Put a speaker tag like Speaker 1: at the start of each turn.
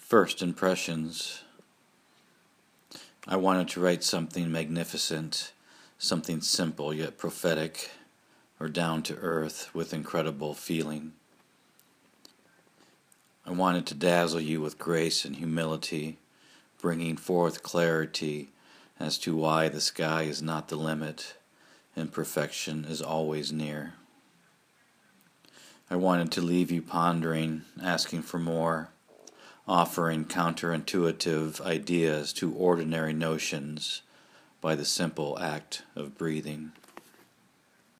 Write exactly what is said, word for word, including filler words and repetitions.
Speaker 1: First impressions. I wanted to write something magnificent, something simple yet prophetic, or down to earth with incredible feeling. I wanted to dazzle you with grace and humility, bringing forth clarity as to why the sky is not the limit and perfection is always near. I wanted to leave you pondering, asking for more, offering counterintuitive ideas to ordinary notions by the simple act of breathing.